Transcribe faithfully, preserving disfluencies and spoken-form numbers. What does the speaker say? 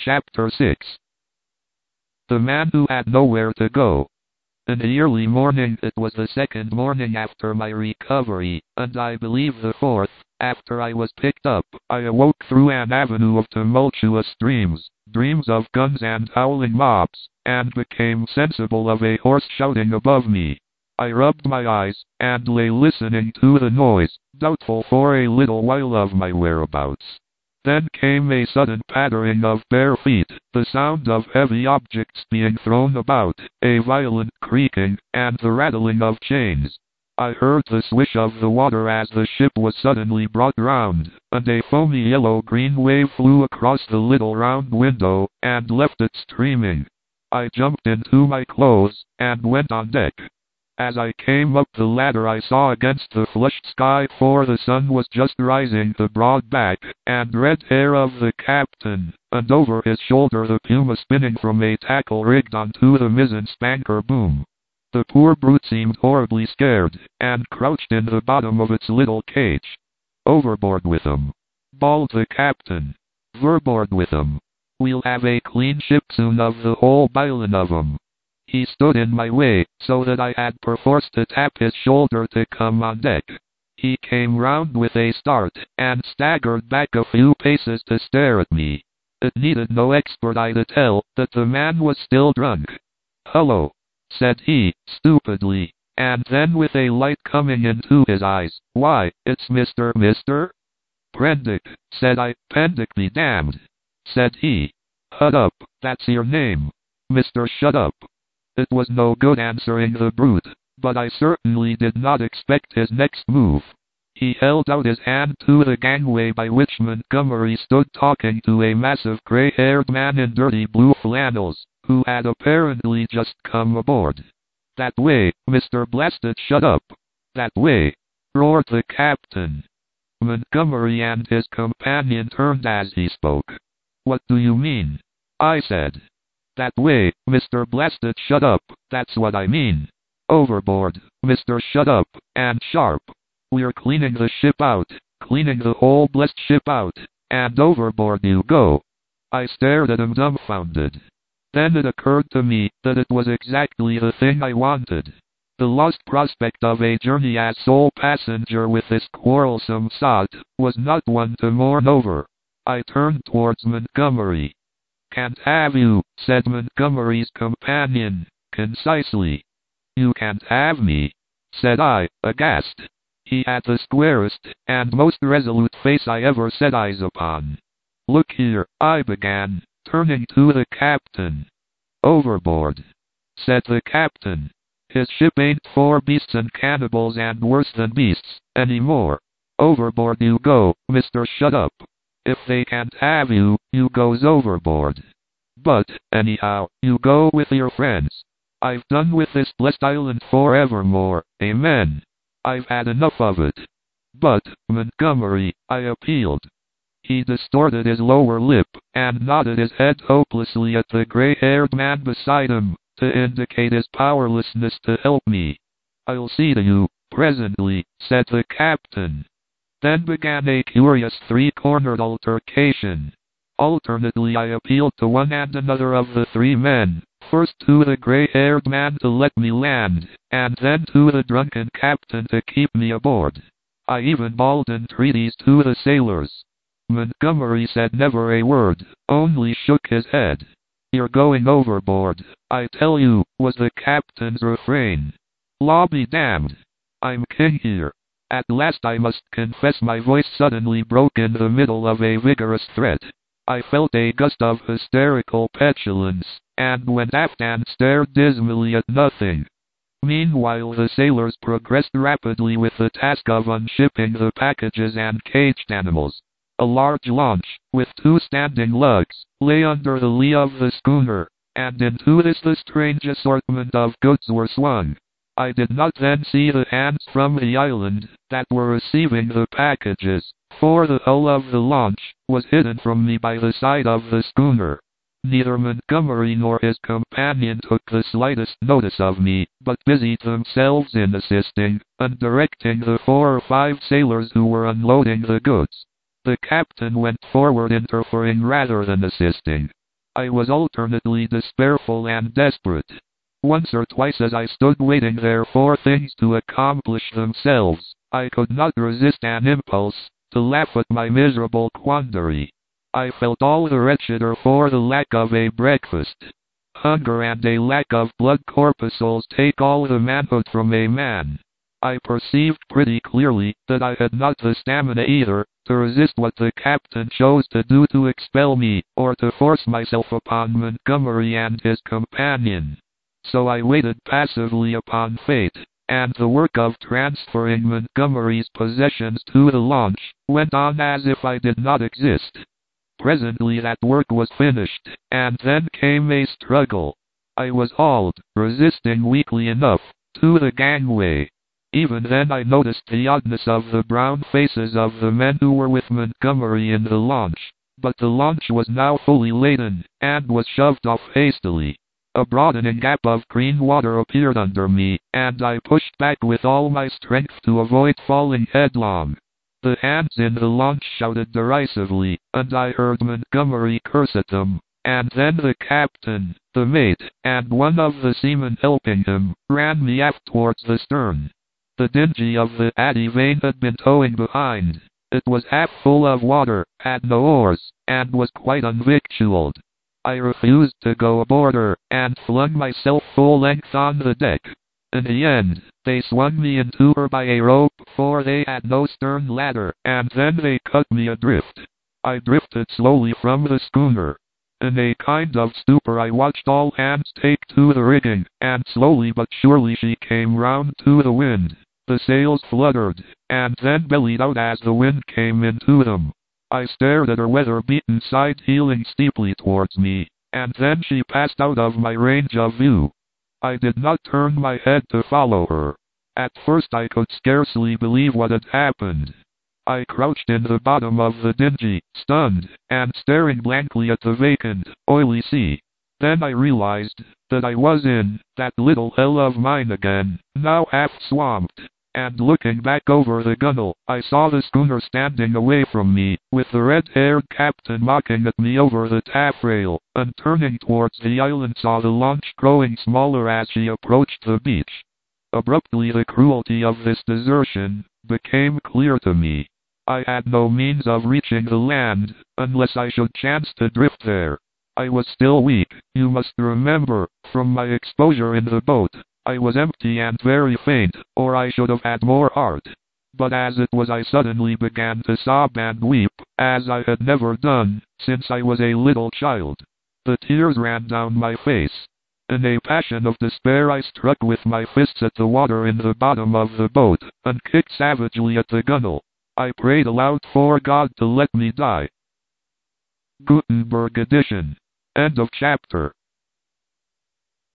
Chapter six. The Man Who Had Nowhere to Go. In the early morning, it was the second morning after my recovery, and I believe the fourth, after I was picked up, I awoke through an avenue of tumultuous dreams, dreams of guns and howling mobs, and became sensible of a horse shouting above me. I rubbed my eyes, and lay listening to the noise, doubtful for a little while of my whereabouts. Then came a sudden pattering of bare feet, the sound of heavy objects being thrown about, a violent creaking, and the rattling of chains. I heard the swish of the water as the ship was suddenly brought round, and a foamy yellow-green wave flew across the little round window, and left it streaming. I jumped into my clothes, and went on deck. As I came up the ladder, I saw against the flushed sky, for the sun was just rising, the broad back and red hair of the captain, and over his shoulder the puma spinning from a tackle rigged onto the mizzen spanker boom. The poor brute seemed horribly scared, and crouched in the bottom of its little cage. "Overboard with 'em!" bawled the captain. "Overboard with 'em! We'll have a clean ship soon of the whole bilin' of 'em." He stood in my way, so that I had perforce to tap his shoulder to come on deck. He came round with a start, and staggered back a few paces to stare at me. It needed no expert eye to tell that the man was still drunk. "Hello," said he, stupidly, and then with a light coming into his eyes, "Why, it's Mister Mister Prendick," said I. "Prendick be damned," said he. "Hut up, that's your name, Mister Shut up." It was no good answering the brute, but I certainly did not expect his next move. He held out his hand to the gangway by which Montgomery stood talking to a massive gray-haired man in dirty blue flannels, who had apparently just come aboard. "That way, Mister Blasted Shut up! That way!" roared the captain. Montgomery and his companion turned as he spoke. "What do you mean?" I said. "That way, Mister Blasted Shut up, that's what I mean. Overboard, Mister Shut up, and sharp. We're cleaning the ship out, cleaning the whole blessed ship out, and overboard you go." I stared at him dumbfounded. Then it occurred to me that it was exactly the thing I wanted. The lost prospect of a journey as sole passenger with this quarrelsome sot was not one to mourn over. I turned towards Montgomery. "Can't have you," said Montgomery's companion, concisely. "You can't have me," said I, aghast. He had the squarest and most resolute face I ever set eyes upon. "Look here," I began, turning to the captain. "Overboard," said the captain. "His ship ain't for beasts and cannibals and worse than beasts, any more. Overboard you go, Mister Shut up. If they can't have you, you goes overboard. But, anyhow, you go with your friends. I've done with this blessed island forevermore, amen. I've had enough of it." "But, Montgomery," I appealed. He distorted his lower lip, and nodded his head hopelessly at the gray-haired man beside him, to indicate his powerlessness to help me. "I'll see to you, presently," said the captain. Then began a curious three-cornered altercation. Alternately I appealed to one and another of the three men, first to the gray-haired man to let me land, and then to the drunken captain to keep me aboard. I even bawled entreaties to the sailors. Montgomery said never a word, only shook his head. "You're going overboard, I tell you," was the captain's refrain. "Law be damned. I'm king here." At last I must confess my voice suddenly broke in the middle of a vigorous threat. I felt a gust of hysterical petulance, and went aft and stared dismally at nothing. Meanwhile the sailors progressed rapidly with the task of unshipping the packages and caged animals. A large launch, with two standing lugs, lay under the lee of the schooner, and into this the strange assortment of goods were swung. I did not then see the hands from the island that were receiving the packages, for the hull of the launch was hidden from me by the side of the schooner. Neither Montgomery nor his companion took the slightest notice of me, but busied themselves in assisting and directing the four or five sailors who were unloading the goods. The captain went forward interfering rather than assisting. I was alternately despairful and desperate. Once or twice as I stood waiting there for things to accomplish themselves, I could not resist an impulse to laugh at my miserable quandary. I felt all the wretcheder for the lack of a breakfast. Hunger and a lack of blood corpuscles take all the manhood from a man. I perceived pretty clearly that I had not the stamina either to resist what the captain chose to do to expel me, or to force myself upon Montgomery and his companion. So I waited passively upon fate, and the work of transferring Montgomery's possessions to the launch went on as if I did not exist. Presently that work was finished, and then came a struggle. I was hauled, resisting weakly enough, to the gangway. Even then I noticed the oddness of the brown faces of the men who were with Montgomery in the launch, but the launch was now fully laden, and was shoved off hastily. A broadening gap of green water appeared under me, and I pushed back with all my strength to avoid falling headlong. The hands in the launch shouted derisively, and I heard Montgomery curse at them, and then the captain, the mate, and one of the seamen helping him, ran me aft towards the stern. The dinghy of the Addie Vane had been towing behind. It was half full of water, had no oars, and was quite unvictualled. I refused to go aboard her, and flung myself full length on the deck. In the end, they swung me into her by a rope, for they had no stern ladder, and then they cut me adrift. I drifted slowly from the schooner. In a kind of stupor I watched all hands take to the rigging, and slowly but surely she came round to the wind. The sails fluttered, and then bellied out as the wind came into them. I stared at her weather-beaten side heeling steeply towards me, and then she passed out of my range of view. I did not turn my head to follow her. At first I could scarcely believe what had happened. I crouched in the bottom of the dinghy, stunned, and staring blankly at the vacant, oily sea. Then I realized that I was in that little hell of mine again, now half swamped. And looking back over the gunwale, I saw the schooner standing away from me, with the red-haired captain mocking at me over the taffrail, and turning towards the island saw the launch growing smaller as she approached the beach. Abruptly the cruelty of this desertion became clear to me. I had no means of reaching the land, unless I should chance to drift there. I was still weak, you must remember, from my exposure in the boat. I was empty and very faint, or I should have had more heart. But as it was I suddenly began to sob and weep, as I had never done since I was a little child. The tears ran down my face. In a passion of despair I struck with my fists at the water in the bottom of the boat, and kicked savagely at the gunwale. I prayed aloud for God to let me die. Gutenberg edition. End of chapter.